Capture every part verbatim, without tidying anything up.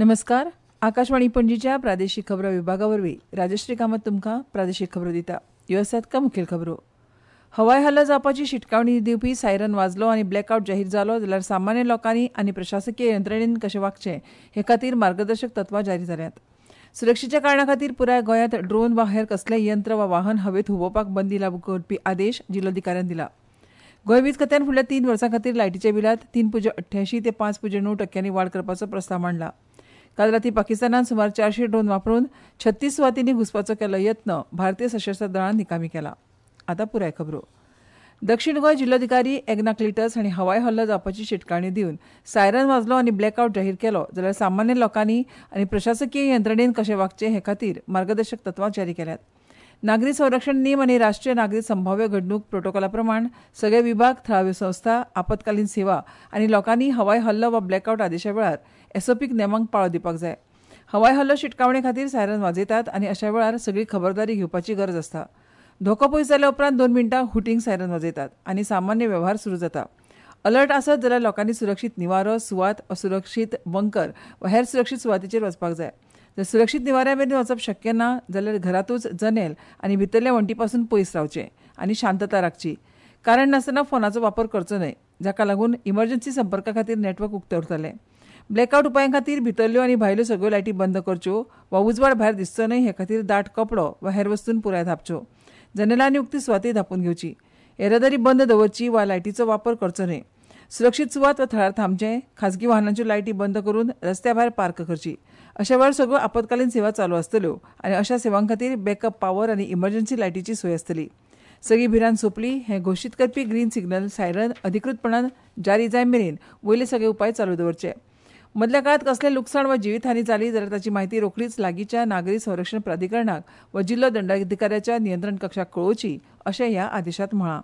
नमस्कार. आकाशवाणी पणजीच्या प्रादेशीक खबरां विभागा वरवीं राजश्री कामत तुमकां प्रादेशीक खबरो दिता. ह्यो आसात का मुखेल खबरो. हवाय हल्लो जावपाची शिटकावणी दिवपी सायरन वाजलो आनी ब्लॅकआउट जाहीर जालो जाल्यार सामान्य लोकांनी आनी प्रशासकीय यंत्रणेन कशें वागचें हे खातीर मार्गदर्शक तत्वां जारी जाल्यात. सुरक्षेच्या कारणां खातीर पुराय गोंयांत ड्रोन वा हेर कसलेय यंत्र वा वाहन हवेत हुबोवपाक बंदी लागू करपी आदेश जिल्लोधिकाऱ्यान दिला. गोंय वीज खात्यान फुडल्या तीन वर्सां खातीर लायटीच्या बिलांत तीन पुज्य अठ्ठ्यायंशी ते पांच पुज्य णव टक्क्यांनी वाड करपाचो प्रस्ताव मांडला. काल राती पाकिस्तानान सुमार चारशे ड्रोन वापरून छत्तीस सुवातींनी घुसपाचो केल्लो यत्न भारतीय सशस्त्र दळान निकामी केला. आतां पुराय खबरो. दक्षिण गोंय जिल्लोधिकारी एग्नाक लिटस हांणी हवाय हल्लो जावपाची शिटकावणी दिवन सायरन वाजलो आनी ब्लॅकआउट जाहीर केलो जाल्यार सामान्य लोकांनी आनी प्रशासकीय यंत्रणेन कशें वागचें हे खातीर मार्गदर्शक तत्वां जारी केल्यात. नागरी संरक्षण नेम आनी राष्ट्रीय नागरी संभाव्य घडणूक प्रोटोकॉला प्रमाण सगळे विभाग, थळाव्यो संस्था, आपतकालीन सेवा आनी लोकांनी हवाय हल्लो वा ब्लॅकआउट आदेशा वेळार एसओपीक नेमांक पाळो दिवपाक जाय. हवाय हल्लो शिटकावणे खातीर सायरन वाजयतात आनी अशा वेळार सगळी खबरदारी घेवपाची गरज आसता. धोको पयस जाल्या उपरांत दोन मिनटां हुटींग सायरन वाजयतात आनी सामान्य वेव्हार सुरू जाता. अलर्ट आसत जाल्यार लोकांनी सुरक्षीत निवारो, सुवात, असुरक्षीत बंकर वा हेर सुरक्षीत सुवातीचेर वचपाक जाय. जर सुरक्षीत निवाऱ्या मेरेन वचप शक्य ना जाल्यार घरातूच जनेल आनी भितरल्या वण्टी पासून पयस रावचें आनी शांतता राखची. कारण नासतना फोनाचो वापर करचो न्हय, जाका लागून इमर्जन्सी संपर्का खातीर नेटवर्क उक्तें उरतलें. ब्लॅकआउट उपायां खातीर भितरल्यो आनी भायल्यो सगळ्यो लायटी बंद करच्यो वा उजवाड भायर दिसचो न्हय हे खातीर दाट कपडो वा हेर वस्तून पुराय धापच्यो. जनेलां आनी उक्ती सुवाती धापून घेवची. येरादारी बंद दवरची वा लायटीचो वापर करचो न्हय. सुरक्षीत सुवात वा थळार थांबचें. खाजगी वाहनांच्यो लायटी बंद करून रस्त्या भायर पार्क करची. अशा वेळार सगळ्यो आपतकालीन सेवा चालू आसतल्यो आनी अशा सेवां खातीर बॅकअप पावर आनी इमर्जन्सी लायटीची सोय आसतली. सगळी भिरांत सोंपली हें घोशीत करपी ग्रीन सिग्नल सायरन अधिकृतपणान जारी जाय मेरेन वयले सगळे उपाय चालू दवरचे. मदल्या काळात कसले लुकसाण वा जिवीतहानी जाली जाल्यार ताची म्हायती रोखडीच लागींच्या नागरी संरक्षण प्राधिकरणाक वा जिल्लो दंडाधिकाऱ्याच्या नियंत्रण कक्षाक कळोवची अशें ह्या आदेशांत म्हळां.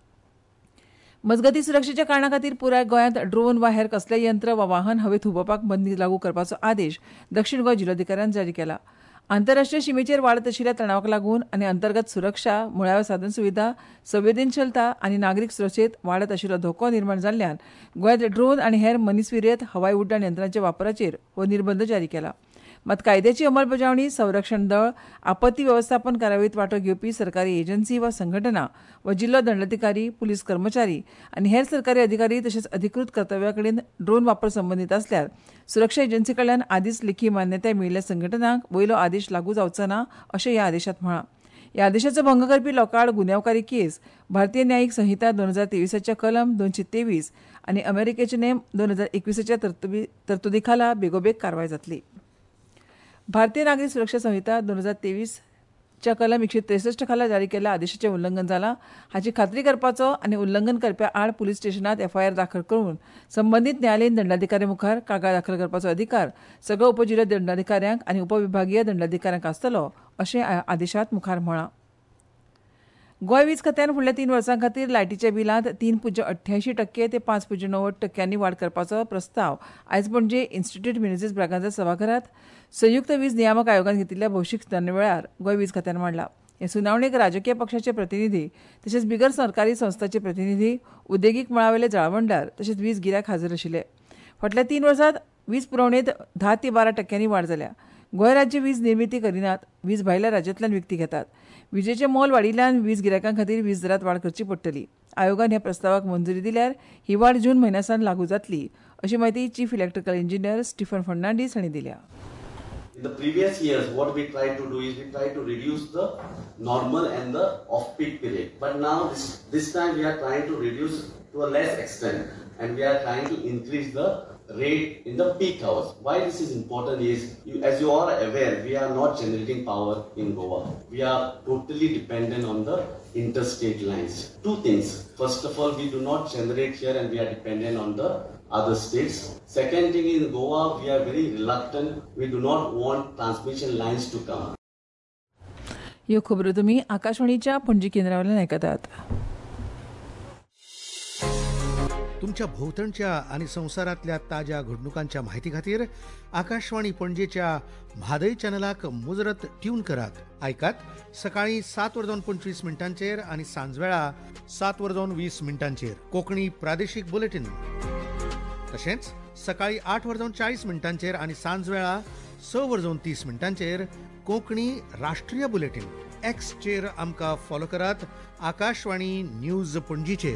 मजगती सुरक्षेच्या कारणां खातीर पुराय गोंयांत ड्रोन वा हेर कसलेय यंत्र वा वाहन हवेत हुबोवपाक बंदी लागू करपाचो आदेश दक्षिण गोंय जिल्लोधिकाऱ्यान जारी केला. आंतरराष्ट्रीय शिमेचेर वाडत आशिल्ल्या तणावाक लागून आनी अंतर्गत सुरक्षा, मुळाव्यो साधन सुविधा, संवेदनशीलता आनी नागरीक सुरक्षेत वाडत आशिल्लो धोको निर्माण जाल्ल्यान गोंयांत ड्रोन आनी हेर मनीसविरयत हवाय उड्डाण यंत्रांच्या वापराचेर हो निर्बंध जारी केला. मात कायद्याची अंमलबजावणी संरक्षण दळ, आपत्ती वेवस्थापन कार्यावळीत वांटो घेवपी सरकारी एजन्सी वा संघटना वा जिल्लो दंडाधिकारी, पुलीस कर्मचारी आनी हेर सरकारी अधिकारी तशेंच अधिकृत कर्तव्या कडेन ड्रोन वापर संबंदीत आसल्यार सुरक्षा एजन्सी कडल्यान आदींच लेखी मान्यताय मेळिल्ल्या संघटनांक वयलो आदेश लागू जावचो ना अशें ह्या आदेशांत म्हळां. ह्या आदेशाचो भंग करपी लोकांआड गुन्यांवकारी केस भारतीय न्यायीक संहिता दोन हजार तेवीसाच्या कलम दोनशे तेवीस आनी अमेरिकेचे नेम दोन हजार एकवीसाच्या तरतुदी तरतुदी खाला बेगोबेग कारवाय जातली. भारतीय नागरी सुरक्षा संहिता दोन हजार तेवीस च्या कलम एकशे त्रेसष्ट खाला जारी केल्ल्या आदेशाचें उल्लंघन जालां हाची खात्री करपाचो आनी उल्लंघन करप्या आड पुलीस स्टेशनांत एफआयआर दाखल करून संबंदीत न्यायालयीन दंडाधिकारी मुखार कागाळ दाखल करपाचो अधिकार सगळ्या उपजिल्लो दंडाधिकाऱ्यांक आनी उपविभागीय दंडाधिकाऱ्यांक आसतलो अशें आदेशांत मुखार म्हळां. गोंय वीज खात्यान फुडल्या तीन वर्सां खातीर लायटीच्या बिलांत तीन पुज्य अठ्ठ्यायंशी टक्के ते पांच पुज्य णव्वद टक्क्यांनी वाड करपाचो प्रस्ताव आयज पणजे इन्स्टिट्यूट म्युनिसीस ब्रागांजा सभाघरांत संयुक्त वीज नियामक आयोगान घेतिल्ल्या भौशीक सुनावणे वेळार गोंय वीज खात्यान मांडला. हे सुनावणेक राजकीय पक्षाचे प्रतिनिधी तशेंच बिगर सरकारी संस्थांचे प्रतिनिधी, उद्देगीक मळावेले जळावणदार तशेंच वीज गिरायक हाजीर आशिल्ले. फाटल्या तीन वर्सांत वीज पुरवणेंत धा ते बारा टक्क्यांनी वाड जाल्या. गोंय राज्य वीज निर्मिती करिनात, वीज भायल्या राज्यांतल्यान विकती घेतात. विजेचें मोल वाडिल्ल्यान वीज गिरायकां खातीर वीज दरांत वाड करची पडटली. आयोगान ह्या प्रस्तावाक मंजुरी दिल्यार ही वाड जून म्हयन्यासान लागू जातली अशी माहिती chief electrical engineer Stephen Fernandes हांणी दिल्या. In the previous years, what we tried to do is we tried to reduce the normal and the off-peak period. But now this, this time we are trying to reduce to a less extent and we are trying to increase the rate in the peak hours. Why this is important is, you, as you are aware, we are not generating power in Goa. We are totally dependent on the interstate lines. Two things. First of all, we do not generate here and we are dependent on the other states. Second thing, in Goa, we are very reluctant. We do not want transmission lines to come. ह्यो खबरो तुमी आकाशवाणीच्या पणजी केंद्रावयल्यान आयकतात. तुमच्या भोवतणच्या आणि संवसारांतल्या ताज्या घडणुकांच्या म्हायती खातीर आकाशवाणी पणजेच्या म्हादय चॅनलाक मुजरत ट्यून करात. आयकात सकाळीं सात वरदोन पंचवीस मिनटांचेर आणि सांजवेळा सात वरदोन वीस मिनटांचेर कोंकणी प्रादेशीक बुलेटिन. तशेंच सकाळी आठ वरजावन चाळीस मिनटांचेर आणि सांज वेळा स वरजावन तीस मिनटांचेर कोंकणी राष्ट्रीय बुलेटिन एक्स चेर आमकां फॉलो करात. आकाशवाणी न्यूज पणजीचेर.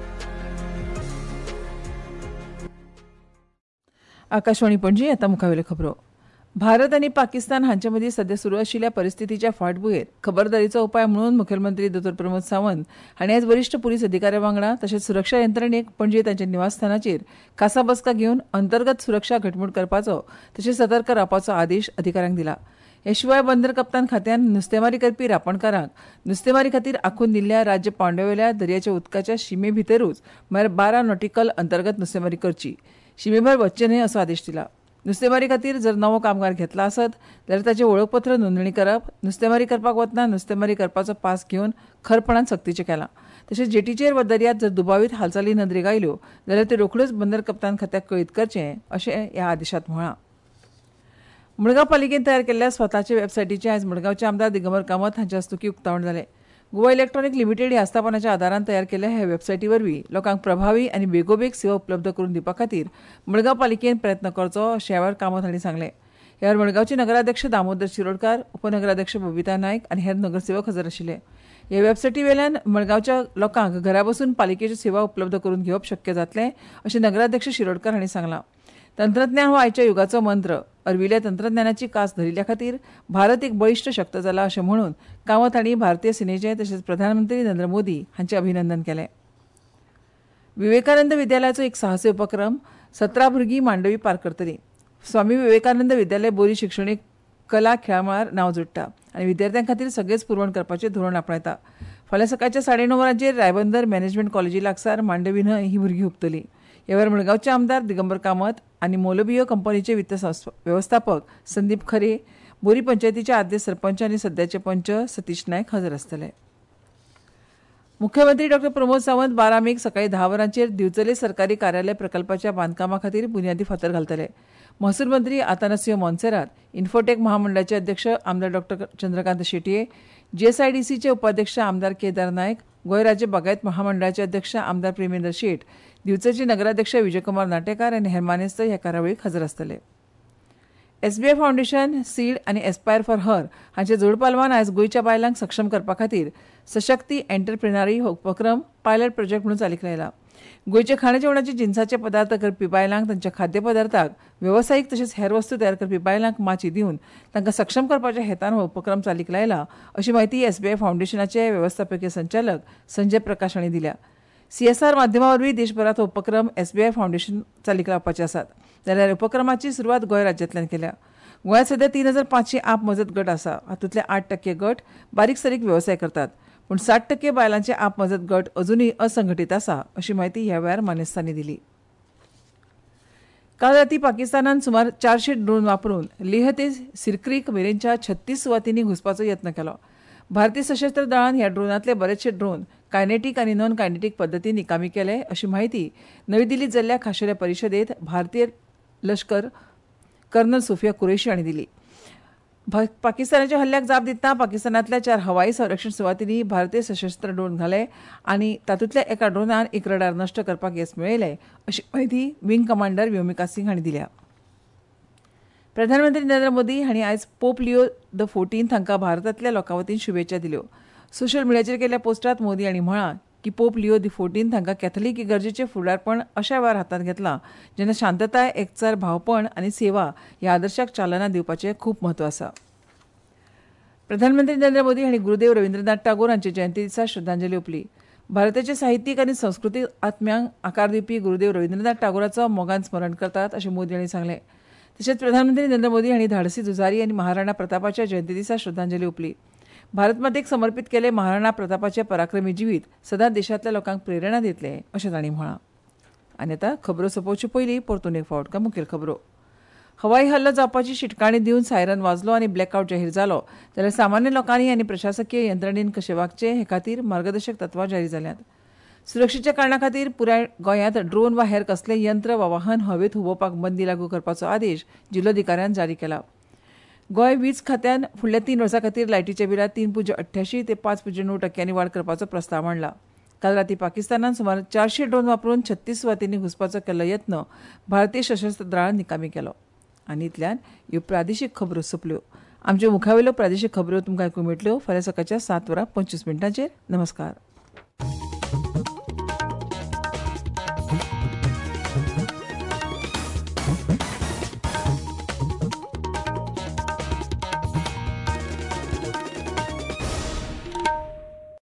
आकाशवाणी पणजी आता मुखावेल्यो खबरो. भारत आनी पाकिस्तान हांचे मदीं सध्या सुरू आशिल्ल्या परिस्थितीच्या फाटभुंयेर खबरदारीचो उपाय म्हणून मुखेलमंत्री दोतोर प्रमोद सावंत हांणी आयज वरिश्ठ पुलीस अधिकाऱ्यां वांगडा तशेंच सुरक्षा यंत्रणेक पणजी तांच्या निवासस्थानाचेर खासा बसका घेवन अंतर्गत सुरक्षा घटमूट करपाचो तशेंच सतर्क रावपाचो आदेश अधिकाऱ्यांक दिला. हे शिवाय बंदर कप्तान खात्यान नुस्तेमारी करपी रापणकारांक नुस्तेमारी खातीर आंखून दिल्ल्या राज्य पांवड्यावेल्या दर्याच्या उदकाच्या शिमे भितरूच म्हळ्यार बारा नॉटिकल अंतर्गत नुस्तेमारी करची, शिमेभायर वचचें न्हय असो आदेश दिला. नुस्तेमारी खातीर जर नवो कामगार घेतला आसत जाल्यार ताचे वळखपत्र नोंदणी करप, नुस्तेमारी करपाक वतना नुस्तेमारी करपाचो पास घेवन खरपणान सक्तीचें केलां. तशेंच जेटीचेर वा दर्यांत जर दुबावीत हालचाली नदरेक आयल्यो जाल्यार त्यो रोखड्योच बंदर कप्तान खात्याक कळीत करचें अशें ह्या आदेशांत म्हळां. मडगांव पालिकेन तयार केल्ल्या स्वताचे वेबसायटीचें आयज मडगांवचे आमदार दिगंबर कामत हांचे हस्तुकीं उक्तावण जालें. गोवा इलेक्ट्रॉनिक लिमिटेड ह्या आस्थापनाच्या आदारान तयार केल्ल्या ह्या वेबसायटी वरवीं लोकांक प्रभावी आनी बेगोबेग सेवा उपलब्ध करून दिवपा खातीर मडगांव पालिकेन प्रयत्न करचो अशें ह्या वेळार कामत हांणी सांगलें. ह्या वेळार मडगांवचे नगराध्यक्ष दामोदर शिरोडकार, उपनगराध्यक्ष बबिता नायक आनी हेर नगरसेवक हजर आशिल्ले. ह्या वेबसायटी वेल्यान मडगांवच्या लोकांक घरा बसून पालिकेच्यो सेवा उपलब्ध करून घेवप शक्य जातलें अशें नगराध्यक्ष शिरोडकार हांणी सांगलां. तंत्रज्ञान हो आयच्या युगाचो मंत्र. अर्विल्ल्या तंत्रज्ञानाची कास धरिल्ल्या खातीर भारत एक बळिश्ठ शक्त जाला अशें म्हणून कामत हांणी भारतीय सेनेचें तशेंच प्रधानमंत्री नरेंद्र मोदी हांचें अभिनंदन केलें. विवेकानंद विद्यालयाचो एक साहसी उपक्रम सतरा भुरगीं मांडवी पार करतलीं. स्वामी विवेकानंद विद्यालय बोरी शिक्षणीक कला खेळामळार नांव जोडटा आनी विद्यार्थ्यां खातीर सगळेच पुरवण करपाचें धोरण आपणायता. फाल्यां सकाळच्या साडे णव वरांचेर रायबंदर मॅनेजमेंट कॉलेजी लागसार मांडवी न्हंय ही भुरगीं हुपतलीं. ह्या वेळार मडगांवचे आमदार दिगंबर कामत आनी मौलबियो कंपनीचे वित्त वेवस्थापक संदीप खरे, बोरी पंचायतीचे आदले सरपंच आनी सध्याचे पंच सतीश नायक हजर आसतले. मुख्यमंत्री डॉ प्रमोद सावंत बारा मेक सकाळी धा वरांचेर दिवचले सरकारी कार्यालय प्रकल्पाच्या बांदकामा खातीर बुन्यादी फातर घालतले. महसूल मंत्री आतानासियो मोन्सेरात, इन्फोटेक महामंडळाचे अध्यक्ष आमदार डॉ चंद्रकांत शेटये, जीएसआयडीसीचे उपाध्यक्ष आमदार केदार नायक, गोंय राज्य बागायत महामंडळाचे अध्यक्ष आमदार प्रेमेंद्र शेट, दिवचेचे नगराध्यक्ष विजयकुमार नाटेकार आनी हेर मानेस्त ह्या कार्यावळीक हजर आसतले. एसबीआय फाउंडेशन, सीड आनी एस्पायर फॉर हर हांचे जोड पालवान आयज गोंयच्या बायलांक सक्षम करपा खातीर सशक्ती एंटरप्रिनरी हो उपक्रम पायलट प्रोजेक्ट म्हणून चालीक लायला. गोंयचे खाणे जेवणाचे जिन्साचे पदार्थ करपी बायलांक तांच्या खाद्य पदार्थाक वेवसायीक तशेंच हेर वस्तू तयार करपी बायलांक माची दिवन तांकां सक्षम करपाच्या हेतान हो उपक्रम चालीक लायला अशी माहिती एसबीआय फाउंडेशनाचे वेवस्थापकीय संचालक संजय प्रकाश हांणी दिल्या. सीएसआर माध्यमा वरवीं देशभरात हो उपक्रम एसबीआय फाउंडेशन चालीक लावपाचे आसात. जाल्यार उपक्रमाची सुरवात गोंय राज्यांतल्यान केल्या. गोंयांत सध्या तीन हजार पांचशे आप मजत गट आसा. हातूंतले आठ टक्के गट बारीक सारीक वेवसाय करतात, पूण साठ टक्के बायलांचे आप मजत गट अजूनय असंघटीत आसा अशी माहिती ह्या वेळार मानेस्तांनी दिली. काल राती पाकिस्तानान सुमार चारशे ड्रोन वापरून लेह ते सिरक्रीक मेरेनच्या छत्तीस सुवातींनी घुसपाचो यत्न केलो. भारतीय सशस्त्र दळान ह्या ड्रोनांतले बरेचशे ड्रोन कायनेटीक आनी नॉन कायनेटीक पद्दतीन निकामी केले अशी माहिती नवी दिल्लीत जाल्ल्या खाशेल्या परिशदेत भारतीय लश्कर कर्नल सोफिया कुरेशी हांणी दिली. पाकिस्तानाच्या हल्ल्याक जाप दितना पाकिस्तानांतल्या चार हवाई संरक्षण सुवातींनी भारतीय सशस्त्र ड्रोन घाले आनी तातूंतल्या एका ड्रोनान एक रडार नश्ट करपाक येस मेळयले अशी माहिती विंग कमांडर व्योमिका सिंग हांणी दिल्या. प्रधानमंत्री नरेंद्र मोदी हांणी आयज पोप लिओ द फोर्टीन्थ हांकां भारतांतल्या लोकां वतीन शुभेच्छा दिल्यो. सोशल मिडियाचेर केल्ल्या पोस्टांत मोदी हांणी म्हळां की पोप लिओ दी फोर्टीन्थ हांकां कॅथलीक इगर्जेचें फुडारपण अशा वेळार हातांत घेतलां जेन्ना शांतताय, एकचार, भावपण आनी सेवा ह्या आदर्शाक चालना दिवपाचें खूब म्हत्व आसा. प्रधानमंत्री नरेंद्र मोदी हांणी गुरुदेव रविंद्रनाथ टागोर हांचे जयंती दिसा श्रद्धांजली ओंपली. भारताचे साहित्यीक आनी संस्कृतीक आत्म्यांक आकार दिवपी गुरुदेव रविंद्रनाथ टागोराचो मोगान स्मरण करतात अशें मोदी हांणी सांगलें. तशेंच प्रधानमंत्री नरेंद्र मोदी हांणी धाडसी झुजारी आनी महाराणा प्रतापाच्या जयंती दिसा श्रद्धांजली ओंपली. भारत मातेक समर्पीत केले महाराणा प्रतापाचे पराक्रमी जिवीत सदांच देशांतल्या लोकांक प्रेरणा दितले अशें तांणी म्हळां. आनी आतां खबरो सोंपोवचे पयलीं परतून एक फावट मुखेल खबरो. हवाई हल्लो जावपाची शिटकाणी दिवन सायरन वाजलो आनी ब्लॅकआउट जाहीर जालो जाल्यार सामान्य लोकांनी आनी प्रशासकीय यंत्रणेन कशें वागचें हे खातीर मार्गदर्शक तत्वां जारी जाल्यांत. सुरक्षेच्या कारणां खातीर पुराय गोंयांत ड्रोन वा हेर कसलेय यंत्र वा वाहन हवेत हुबोवपाक बंदी लागू करपाचो आदेश जिल्लोधिकाऱ्यान जारी केला. गोंय वीज खात्यान फुडल्या तीन वर्सां खातीर लायटीच्या बिलांत तीन पुज्य अठ्ठ्याशी ते पांच पुज्य णव टक्क्यांनी वाड करपाचो प्रस्ताव मांडला. काल राती पाकिस्तानान सुमार चारशे ड्रोन वापरून छत्तीस सुवातींनी घुसपाचो केल्लो यत्न भारतीय सशस्त्र दळान निकामी केलो. आनी इतल्यान ह्यो प्रादेशीक खबरो सोंपल्यो. आमच्यो मुखावेल्यो प्रादेशीक खबरो तुमकां आयकूंक मेळटल्यो फाल्यां सकाळच्या सात वरां पंचवीस मिनटांचेर. नमस्कार.